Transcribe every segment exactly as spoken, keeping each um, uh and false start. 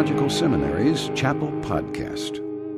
Theological Seminary's Chapel Podcast.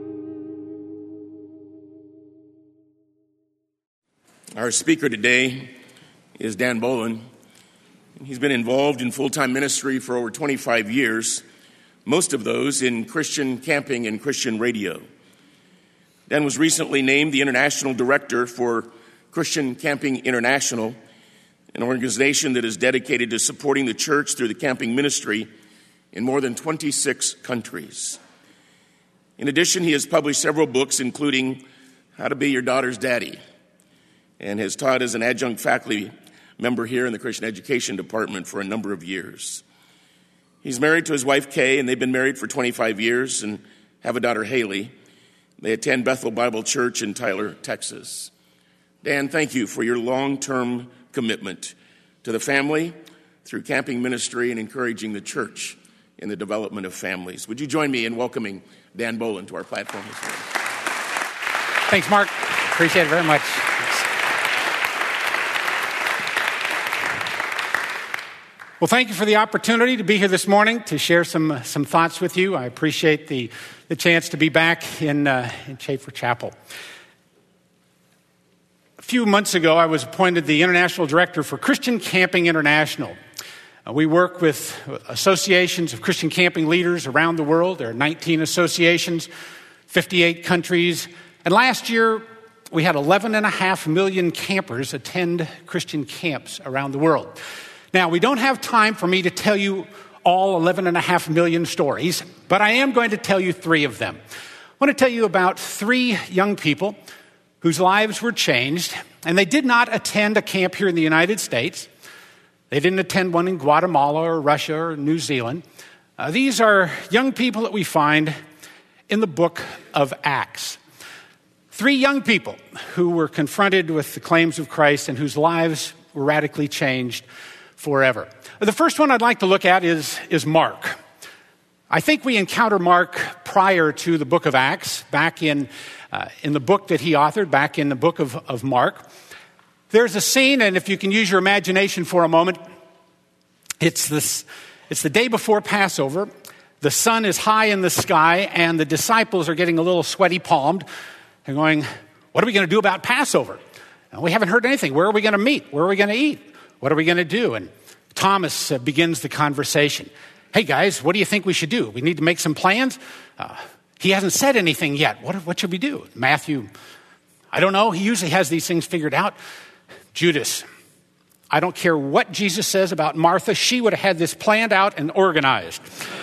Our speaker today is Dan Bolin. He's been involved in full-time ministry for over twenty-five years, most of those in Christian camping and Christian radio. Dan was recently named the International Director for Christian Camping International, an organization that is dedicated to supporting the church through the camping ministry in more than twenty-six countries. In addition, he has published several books, including How to Be Your Daughter's Daddy, and has taught as an adjunct faculty member here in the Christian Education Department for a number of years. He's married to his wife, Kay, and they've been married for twenty-five years and have a daughter, Haley. They attend Bethel Bible Church in Tyler, Texas. Dan, thank you for your long-term commitment to the family through camping ministry and encouraging the church in the development of families. Would you join me in welcoming Dan Bolin to our platform this morning? Thanks, Mark. Appreciate it very much. Well, thank you for the opportunity to be here this morning to share some some thoughts with you. I appreciate the, the chance to be back in, uh, in Chafer Chapel. A few months ago, I was appointed the International Director for Christian Camping International. Uh, we work with associations of Christian camping leaders around the world. There are nineteen associations, fifty-eight countries. And last year, we had eleven point five million campers attend Christian camps around the world. Now, we don't have time for me to tell you all eleven point five million stories, but I am going to tell you three of them. I want to tell you about three young people whose lives were changed, and they did not attend a camp here in the United States. They didn't attend one in Guatemala or Russia or New Zealand. Uh, these are young people that we find in the book of Acts. Three young people who were confronted with the claims of Christ and whose lives were radically changed forever. The first one I'd like to look at is, is Mark. I think we encounter Mark prior to the book of Acts, back in, uh, in the book that he authored, back in the book of, of Mark. There's a scene, and if you can use your imagination for a moment, it's, this, it's the day before Passover. The sun is high in the sky, and the disciples are getting a little sweaty palmed. They're going, what are we going to do about Passover? And we haven't heard anything. Where are we going to meet? Where are we going to eat? What are we going to do? And Thomas uh, begins the conversation. Hey, guys, what do you think we should do? We need to make some plans? Uh, he hasn't said anything yet. What, what should we do? Matthew, I don't know. He usually has these things figured out. Judas, I don't care what Jesus says about Martha. She would have had this planned out and organized.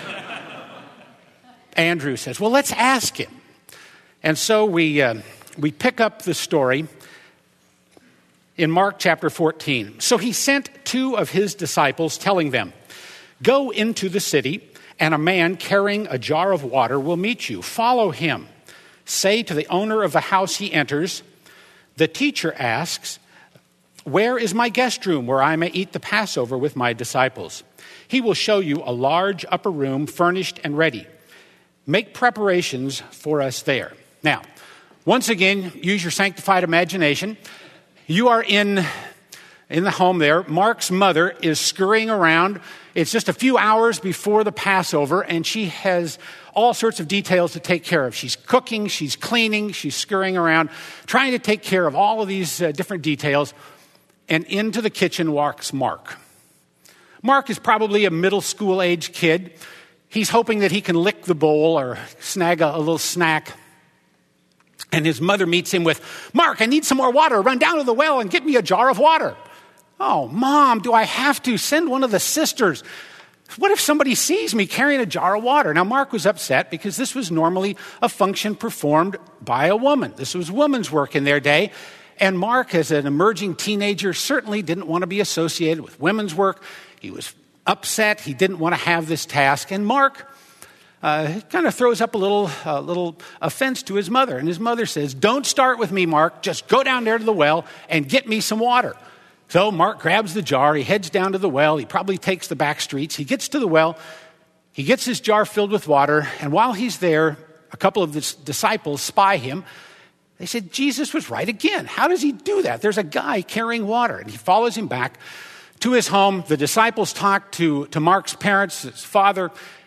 Andrew says, well, let's ask him. And so we uh, we pick up the story in Mark chapter fourteen. So he sent two of his disciples, telling them, go into the city, and a man carrying a jar of water will meet you. Follow him. Say to the owner of the house he enters, the teacher asks, where is my guest room where I may eat the Passover with my disciples? He will show you a large upper room furnished and ready. Make preparations for us there. Now, once again, use your sanctified imagination. You are in, in the home there. Mark's mother is scurrying around. It's just a few hours before the Passover, and she has all sorts of details to take care of. She's cooking, she's cleaning, she's scurrying around, trying to take care of all of these uh, different details. And into the kitchen walks Mark. Mark is probably a middle school age kid. He's hoping that he can lick the bowl or snag a, a little snack. And his mother meets him with, Mark, I need some more water. Run down to the well and get me a jar of water. Oh, Mom, do I have to? Send one of the sisters. What if somebody sees me carrying a jar of water? Now, Mark was upset because this was normally a function performed by a woman. This was woman's work in their day. And Mark, as an emerging teenager, certainly didn't want to be associated with women's work. He was upset. He didn't want to have this task. And Mark Uh, kind of throws up a little, uh, little offense to his mother. And his mother says, don't start with me, Mark. Just go down there to the well and get me some water. So Mark grabs the jar. He heads down to the well. He probably takes the back streets. He gets to the well. He gets his jar filled with water. And while he's there, a couple of the disciples spy him. They said, Jesus was right again. How does he do that? There's a guy carrying water. And he follows him back to his home. The disciples talk to, to Mark's parents, his father,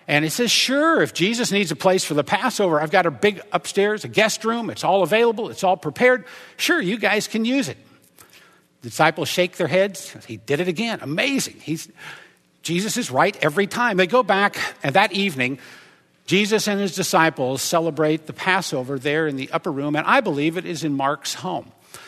And he says, sure, if Jesus needs a place for the Passover, I've got a big upstairs, a guest room. It's all available. It's all prepared. Sure, you guys can use it. The disciples shake their heads. He did it again. Amazing. He's, Jesus is right every time. They go back, and that evening, Jesus and his disciples celebrate the Passover there in the upper room, and I believe it is in Mark's home.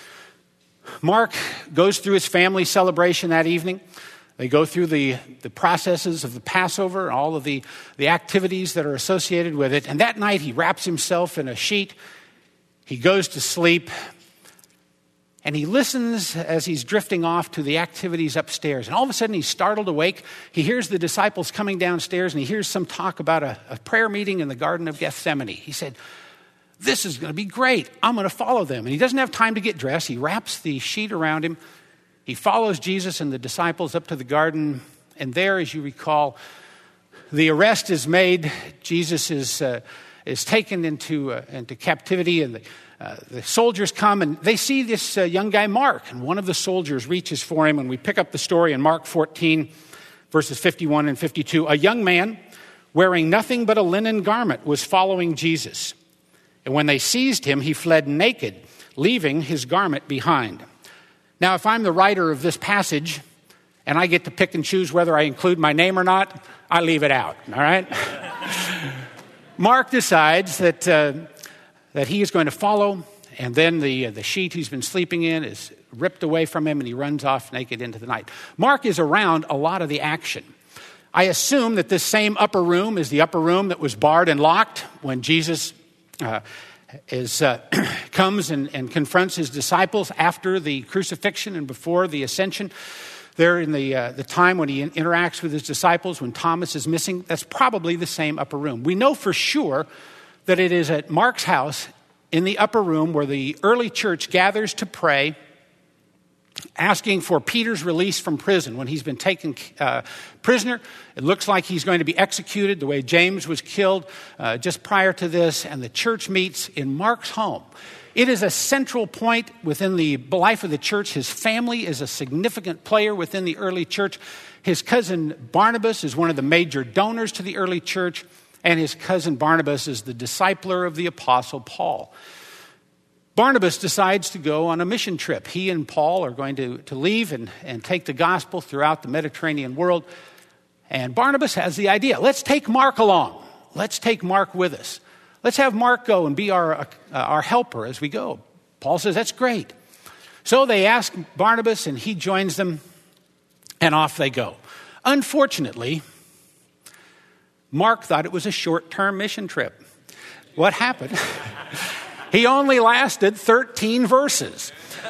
Mark goes through his family celebration that evening. They go through the, the processes of the Passover, all of the, the activities that are associated with it. And that night he wraps himself in a sheet. He goes to sleep. And he listens as he's drifting off to the activities upstairs. And all of a sudden he's startled awake. He hears the disciples coming downstairs and he hears some talk about a, a prayer meeting in the Garden of Gethsemane. He said, this is going to be great. I'm going to follow them. And he doesn't have time to get dressed. He wraps the sheet around him. He follows Jesus and the disciples up to the garden, and there, as you recall, the arrest is made. Jesus is uh, is taken into uh, into captivity, and the, uh, the soldiers come, and they see this uh, young guy, Mark, and one of the soldiers reaches for him, and we pick up the story in Mark fourteen, verses fifty-one and fifty-two. A young man wearing nothing but a linen garment was following Jesus, and when they seized him, he fled naked, leaving his garment behind. Now, if I'm the writer of this passage and I get to pick and choose whether I include my name or not, I leave it out, all right? Mark decides that uh, that he is going to follow, and then the, uh, the sheet he's been sleeping in is ripped away from him, and he runs off naked into the night. Mark is around a lot of the action. I assume that this same upper room is the upper room that was barred and locked when Jesus uh is uh, comes and, and confronts his disciples after the crucifixion and before the ascension. There in the uh, the time when he in- interacts with his disciples, when Thomas is missing, that's probably the same upper room. We know for sure that it is at Mark's house in the upper room where the early church gathers to pray, asking for Peter's release from prison when he's been taken uh, prisoner. It looks like he's going to be executed the way James was killed uh, just prior to this, and the church meets in Mark's home. It is a central point within the life of the church. His family is a significant player within the early church. His cousin Barnabas is one of the major donors to the early church, and his cousin Barnabas is the discipler of the apostle Paul. Barnabas decides to go on a mission trip. He and Paul are going to, to leave and, and take the gospel throughout the Mediterranean world. And Barnabas has the idea, let's take Mark along. Let's take Mark with us. Let's have Mark go and be our, uh, our helper as we go. Paul says, that's great. So they ask Barnabas, and he joins them, and off they go. Unfortunately, Mark thought it was a short-term mission trip. What happened? He only lasted thirteen verses.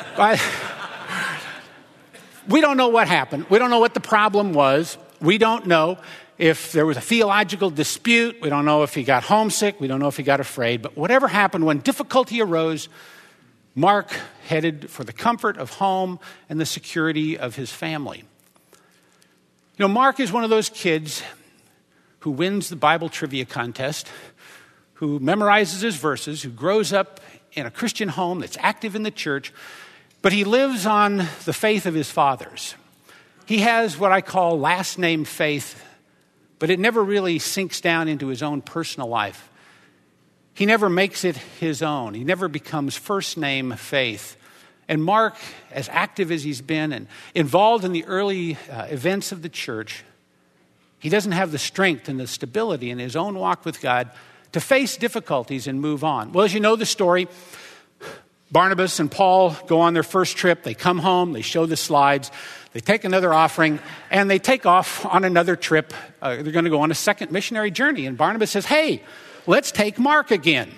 We don't know what happened. We don't know what the problem was. We don't know if there was a theological dispute. We don't know if he got homesick. We don't know if he got afraid. But whatever happened, when difficulty arose, Mark headed for the comfort of home and the security of his family. You know, Mark is one of those kids who wins the Bible trivia contest, who memorizes his verses, who grows up in a Christian home that's active in the church, but he lives on the faith of his fathers. He has what I call last name faith, but it never really sinks down into his own personal life. He never makes it his own. He never becomes first name faith. And Mark, as active as he's been and involved in the early uh, events of the church, he doesn't have the strength and the stability in his own walk with God to face difficulties and move on. Well, as you know the story, Barnabas and Paul go on their first trip. They come home, they show the slides, they take another offering, and they take off on another trip. Uh, they're going to go on a second missionary journey. And Barnabas says, hey, let's take Mark again.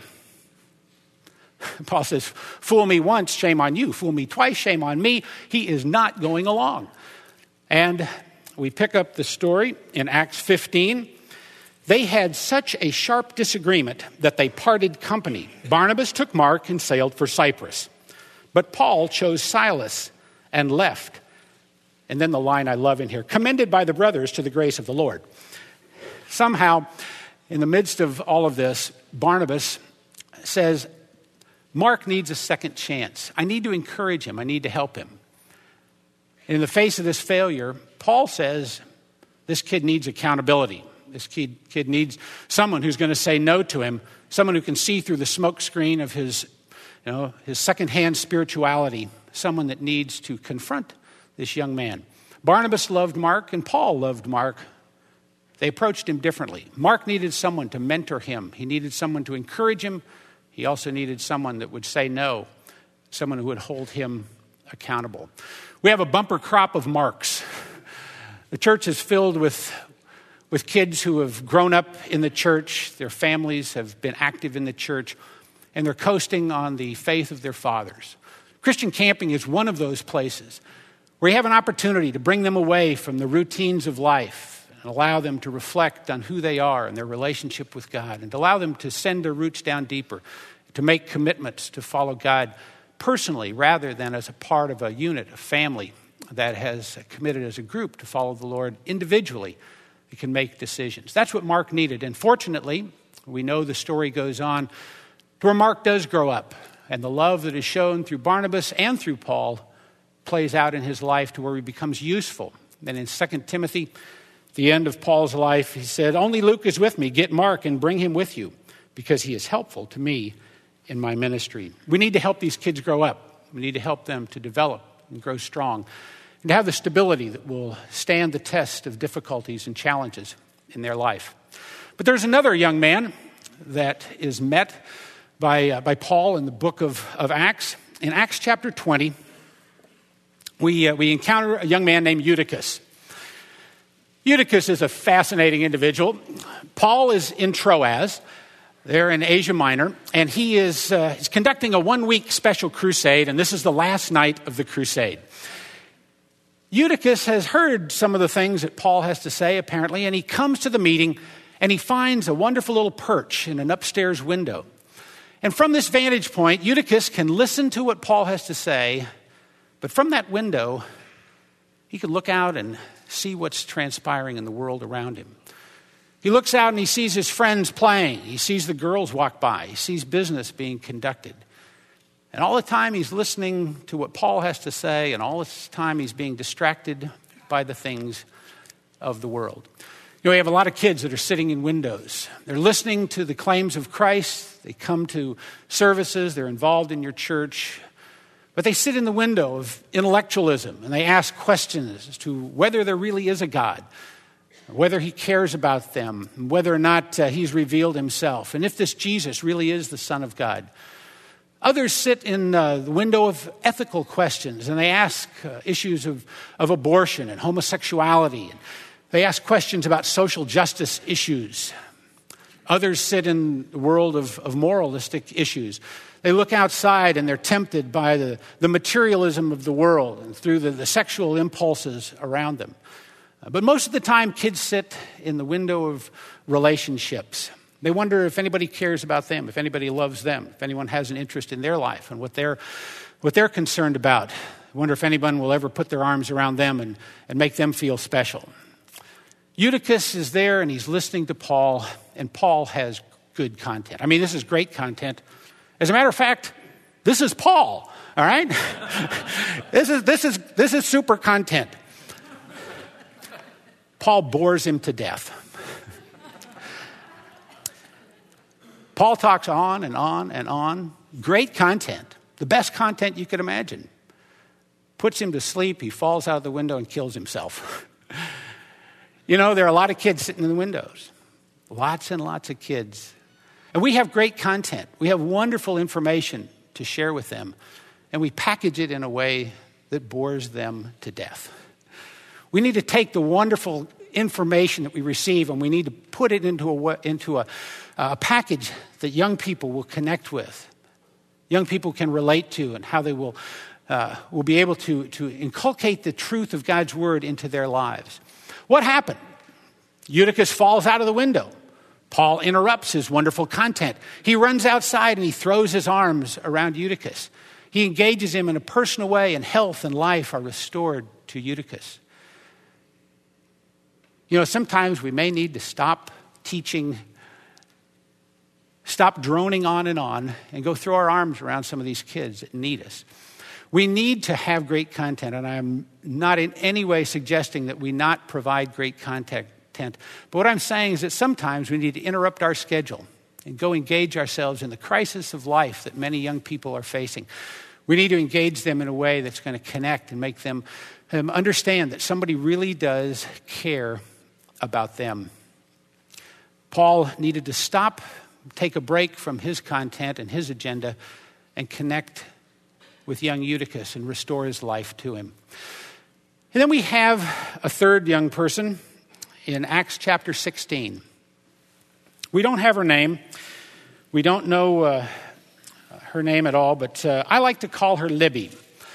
Paul says, fool me once, shame on you. Fool me twice, shame on me. He is not going along. And we pick up the story in Acts fifteen. They had such a sharp disagreement that they parted company. Barnabas took Mark and sailed for Cyprus. But Paul chose Silas and left. And then the line I love in here, commended by the brothers to the grace of the Lord. Somehow, in the midst of all of this, Barnabas says, Mark needs a second chance. I need to encourage him. I need to help him. And in the face of this failure, Paul says, this kid needs accountability. This kid, kid needs someone who's going to say no to him, someone who can see through the smoke screen of his, you know, his secondhand spirituality, someone that needs to confront this young man. Barnabas loved Mark, and Paul loved Mark. They approached him differently. Mark needed someone to mentor him. He needed someone to encourage him. He also needed someone that would say no, someone who would hold him accountable. We have a bumper crop of Marks. The church is filled with, with kids who have grown up in the church. Their families have been active in the church, and they're coasting on the faith of their fathers. Christian camping is one of those places where you have an opportunity to bring them away from the routines of life and allow them to reflect on who they are and their relationship with God, and to allow them to send their roots down deeper, to make commitments to follow God personally rather than as a part of a unit, a family that has committed as a group to follow the Lord individually. They can make decisions. That's what Mark needed. And fortunately, we know the story goes on to where Mark does grow up, and the love that is shown through Barnabas and through Paul plays out in his life to where he becomes useful. And in Second Timothy, the end of Paul's life, he said, "Only Luke is with me. Get Mark and bring him with you, because he is helpful to me in my ministry." We need to help these kids grow up. We need to help them to develop and grow strong, and to have the stability that will stand the test of difficulties and challenges in their life. But there's another young man that is met by, uh, by Paul in the book of, of Acts. In Acts chapter twenty, we, uh, we encounter a young man named Eutychus. Eutychus is a fascinating individual. Paul is in Troas. They're in Asia Minor, and he is uh, he's conducting a one-week special crusade, and this is the last night of the crusade. Eutychus has heard some of the things that Paul has to say, apparently, and he comes to the meeting, and he finds a wonderful little perch in an upstairs window. And from this vantage point, Eutychus can listen to what Paul has to say, but from that window, he can look out and see what's transpiring in the world around him. He looks out and he sees his friends playing. He sees the girls walk by. He sees business being conducted. And all the time he's listening to what Paul has to say, and all this time he's being distracted by the things of the world. You know, we have a lot of kids that are sitting in windows. They're listening to the claims of Christ. They come to services. They're involved in your church. But they sit in the window of intellectualism, and they ask questions as to whether there really is a God, whether he cares about them, whether or not uh, he's revealed himself, and if this Jesus really is the Son of God. Others sit in uh, the window of ethical questions, and they ask uh, issues of, of abortion and homosexuality. And they ask questions about social justice issues. Others sit in the world of, of moralistic issues. They look outside and they're tempted by the, the materialism of the world and through the, the sexual impulses around them. But most of the time, kids sit in the window of relationships. They wonder if anybody cares about them, if anybody loves them, if anyone has an interest in their life and what they're, what they're concerned about. I wonder if anyone will ever put their arms around them and, and make them feel special. Eutychus is there and he's listening to Paul, and Paul has good content. I mean, this is great content. As a matter of fact, this is Paul, all right? this is this is this is super content. Paul bores him to death. Paul talks on and on and on. Great content. The best content you could imagine. Puts him to sleep. He falls out of the window and kills himself. You know, there are a lot of kids sitting in the windows. Lots and lots of kids. And we have great content. We have wonderful information to share with them. And we package it in a way that bores them to death. We need to take the wonderful information that we receive and we need to put it into a, into a, a package that young people will connect with. Young people can relate to, and how they will, uh, will be able to, to inculcate the truth of God's word into their lives. What happened? Eutychus falls out of the window. Paul interrupts his wonderful content. He runs outside and he throws his arms around Eutychus. He engages him in a personal way, and health and life are restored to Eutychus. You know, sometimes we may need to stop teaching, stop droning on and on, and go throw our arms around some of these kids that need us. We need to have great content, and I'm not in any way suggesting that we not provide great content content. But what I'm saying is that sometimes we need to interrupt our schedule and go engage ourselves in the crisis of life that many young people are facing. We need to engage them in a way that's going to connect and make them um, understand that somebody really does care about them. Paul needed to stop, take a break from his content and his agenda, and connect with young Eutychus and restore his life to him. And then we have a third young person in Acts chapter sixteen. We don't have her name. We don't know uh, her name at all, but uh, I like to call her Libby.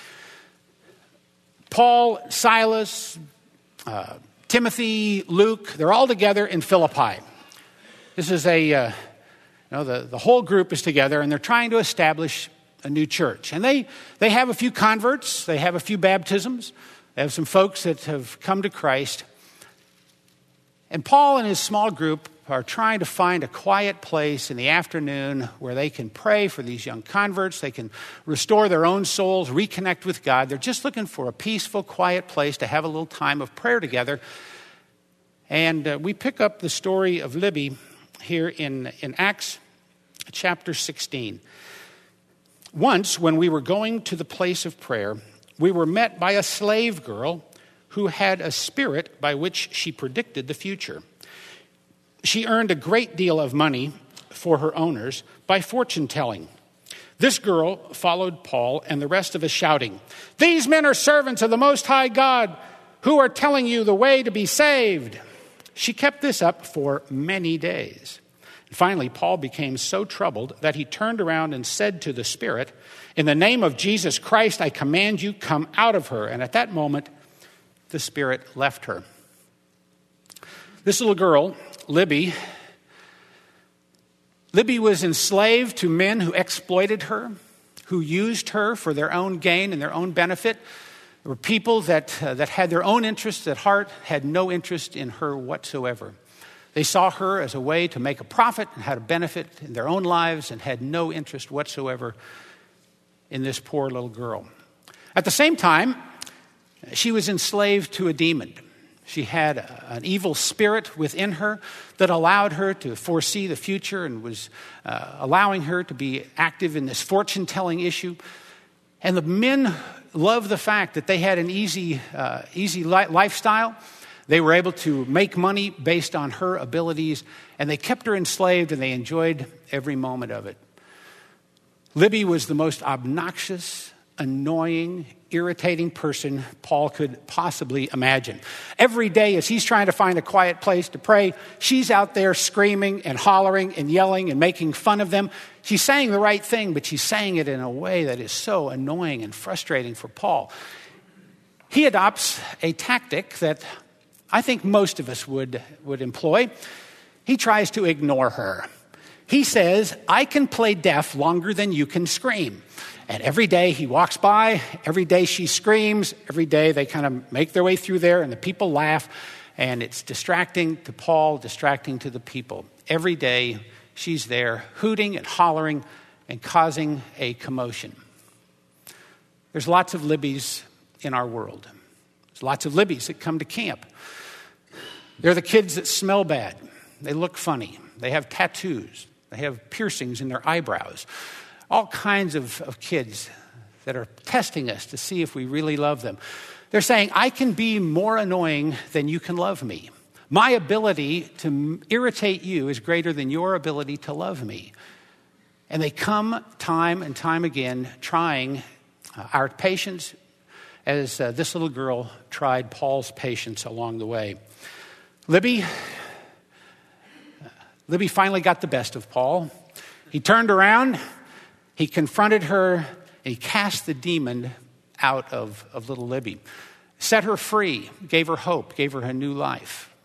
Paul, Silas, uh, Timothy, Luke, they're all together in Philippi. This is a, uh, you know, the, the whole group is together, and they're trying to establish a new church. And they, they have a few converts. They have a few baptisms. They have some folks that have come to Christ. And Paul and his small group are trying to find a quiet place in the afternoon where they can pray for these young converts. They can restore their own souls, reconnect with God. They're just looking for a peaceful, quiet place to have a little time of prayer together. And uh, we pick up the story of Libby here in, in Acts chapter sixteen. Once, when we were going to the place of prayer, we were met by a slave girl who had a spirit by which she predicted the future. She earned a great deal of money for her owners by fortune telling. This girl followed Paul and the rest of us shouting, "These men are servants of the Most High God who are telling you the way to be saved." She kept this up for many days. Finally, Paul became so troubled that he turned around and said to the spirit, "In the name of Jesus Christ, I command you, come out of her." And at that moment, the spirit left her. This little girl, Libby, Libby was enslaved to men who exploited her, who used her for their own gain and their own benefit. There were people that, uh, that had their own interests at heart, had no interest in her whatsoever. They saw her as a way to make a profit and had a benefit in their own lives and had no interest whatsoever in this poor little girl. At the same time, she was enslaved to a demon. She had a, an evil spirit within her that allowed her to foresee the future and was uh, allowing her to be active in this fortune-telling issue. And the men loved the fact that they had an easy, uh, easy li- lifestyle. They were able to make money based on her abilities, and they kept her enslaved, and they enjoyed every moment of it. Libby was the most obnoxious, annoying, irritating person Paul could possibly imagine. Every day as he's trying to find a quiet place to pray, she's out there screaming and hollering and yelling and making fun of them. She's saying the right thing, but she's saying it in a way that is so annoying and frustrating for Paul. He adopts a tactic that I think most of us would, would employ. He tries to ignore her. He says, "I can play deaf longer than you can scream." And every day he walks by, every day she screams, every day they kind of make their way through there and the people laugh. And it's distracting to Paul, distracting to the people. Every day she's there hooting and hollering and causing a commotion. There's lots of Libbies in our world. There's lots of Libbies that come to camp. They're the kids that smell bad. They look funny. They have tattoos. They have piercings in their eyebrows. All kinds of, of kids that are testing us to see if we really love them. They're saying, "I can be more annoying than you can love me. My ability to irritate you is greater than your ability to love me." And they come time and time again trying uh, our patience as uh, this little girl tried Paul's patience along the way. Libby, Libby finally got the best of Paul. He turned around, he confronted her, and he cast the demon out of, of little Libby, set her free, gave her hope, gave her a new life.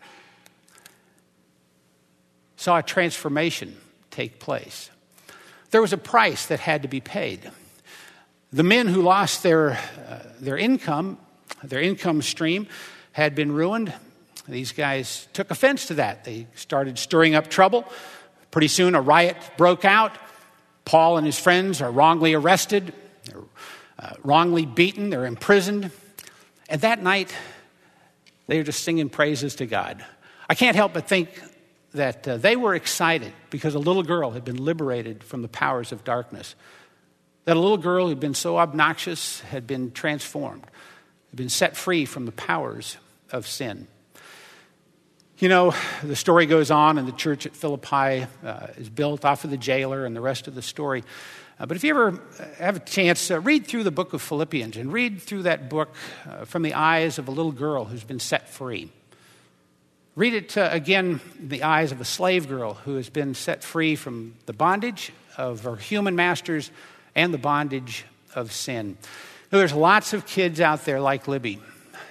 Saw a transformation take place. There was a price that had to be paid. The men who lost their, uh, their income, their income stream, had been ruined. These guys took offense to that. They started stirring up trouble. Pretty soon a riot broke out. Paul and his friends are wrongly arrested. They're uh, wrongly beaten. They're imprisoned. And that night, they were just singing praises to God. I can't help but think that uh, they were excited because a little girl had been liberated from the powers of darkness. That a little girl who'd been so obnoxious had been transformed, had been set free from the powers of sin. You know, the story goes on, and the church at Philippi uh, is built off of the jailer and the rest of the story. Uh, but if you ever have a chance, uh, read through the book of Philippians and read through that book uh, from the eyes of a little girl who's been set free. Read it uh, again in the eyes of a slave girl who has been set free from the bondage of her human masters and the bondage of sin. Now, there's lots of kids out there like Libby.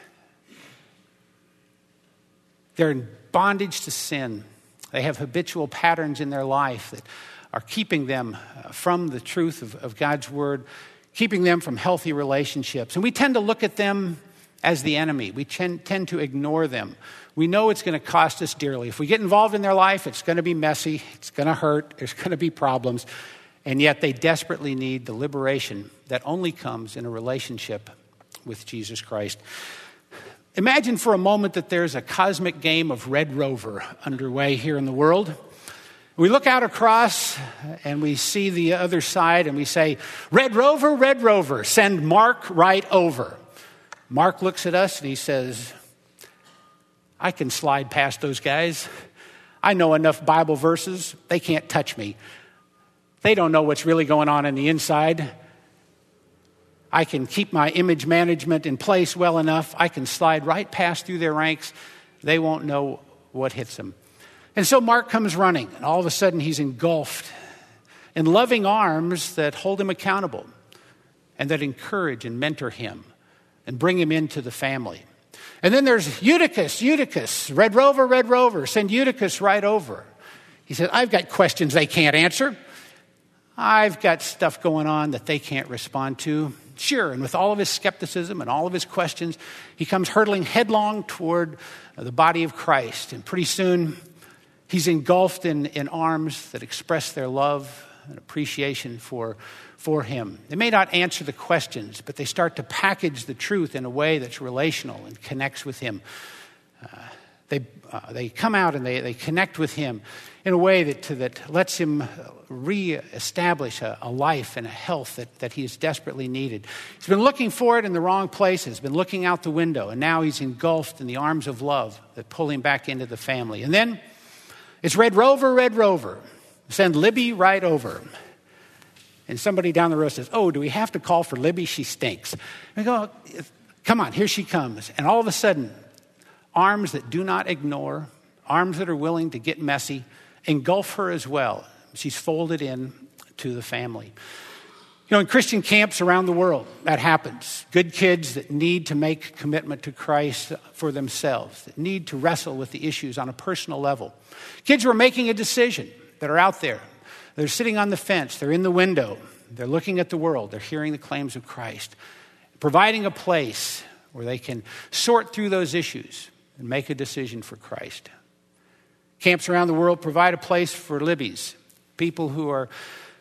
They're in bondage to sin. They have habitual patterns in their life that are keeping them from the truth of, of God's word, keeping them from healthy relationships. And we tend to look at them as the enemy. We tend, tend to ignore them. We know it's going to cost us dearly. If we get involved in their life, it's going to be messy. It's going to hurt. There's going to be problems. And yet they desperately need the liberation that only comes in a relationship with Jesus Christ. Imagine for a moment that there's a cosmic game of Red Rover underway here in the world. We look out across and we see the other side and we say, Red Rover, Red Rover, send Mark right over. Mark looks at us and he says, I can slide past those guys. I know enough Bible verses. They can't touch me. They don't know what's really going on in the inside. I can keep my image management in place well enough. I can slide right past through their ranks. They won't know what hits them. And so Mark comes running, and all of a sudden he's engulfed in loving arms that hold him accountable and that encourage and mentor him and bring him into the family. And then there's Eutychus, Eutychus, Red Rover, Red Rover, send Eutychus right over. He said, I've got questions they can't answer. I've got stuff going on that they can't respond to. Sure, and with all of his skepticism and all of his questions, he comes hurtling headlong toward the body of Christ. And pretty soon, he's engulfed in, in arms that express their love and appreciation for, for him. They may not answer the questions, but they start to package the truth in a way that's relational and connects with him. Uh, they, uh, they come out and they, they connect with him in a way that, that lets him reestablish a, a life and a health that, that he has desperately needed. He's been looking for it in the wrong places, been looking out the window, and now he's engulfed in the arms of love that pull him back into the family. And then it's Red Rover, Red Rover. Send Libby right over. And somebody down the road says, oh, do we have to call for Libby? She stinks. We go, come on, here she comes. And all of a sudden, arms that do not ignore, arms that are willing to get messy, engulf her as well. She's folded in to the family. You know, in Christian camps around the world, that happens. Good kids that need to make commitment to Christ for themselves, that need to wrestle with the issues on a personal level. Kids who are making a decision, that are out there. They're sitting on the fence. They're in the window. They're looking at the world. They're hearing the claims of Christ. Providing a place where they can sort through those issues and make a decision for Christ. Camps around the world provide a place for Libbies, people who are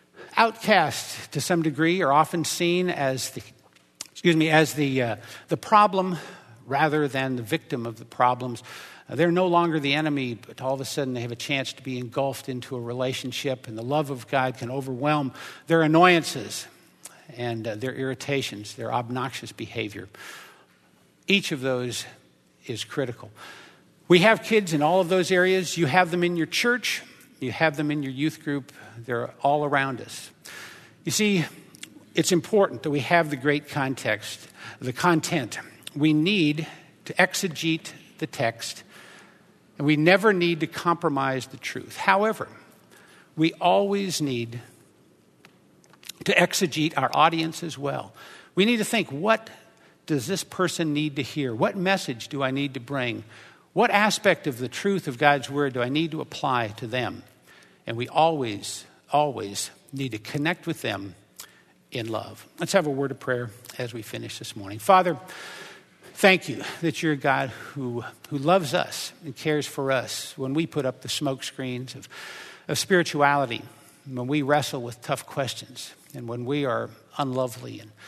outcast to some degree, are often seen as the, excuse me, as the uh, the problem rather than the victim of the problems. Uh, they're no longer the enemy, but all of a sudden they have a chance to be engulfed into a relationship, and the love of God can overwhelm their annoyances and uh, their irritations, their obnoxious behavior. Each of those is critical. We have kids in all of those areas. You have them in your church. You have them in your youth group. They're all around us. You see, it's important that we have the great context, the content. We need to exegete the text, and we never need to compromise the truth. However, we always need to exegete our audience as well. We need to think, what does this person need to hear? What message do I need to bring? What aspect of the truth of God's word do I need to apply to them? And we always, always need to connect with them in love. Let's have a word of prayer as we finish this morning. Father, thank you that you're a God who, who loves us and cares for us when we put up the smoke screens of, of spirituality, when we wrestle with tough questions, and when we are unlovely and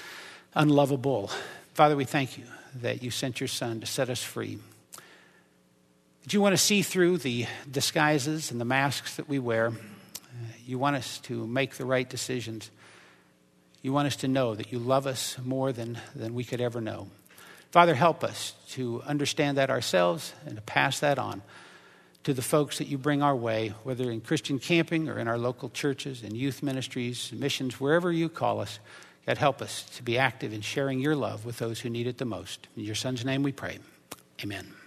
unlovable. Father, we thank you that you sent your Son to set us free. that you want to see through the disguises and the masks that we wear. You want us to make the right decisions. You want us to know that you love us more than, than we could ever know. Father, help us to understand that ourselves and to pass that on to the folks that you bring our way, whether in Christian camping or in our local churches and youth ministries, missions, wherever you call us. God, help us to be active in sharing your love with those who need it the most. In your Son's name we pray. Amen.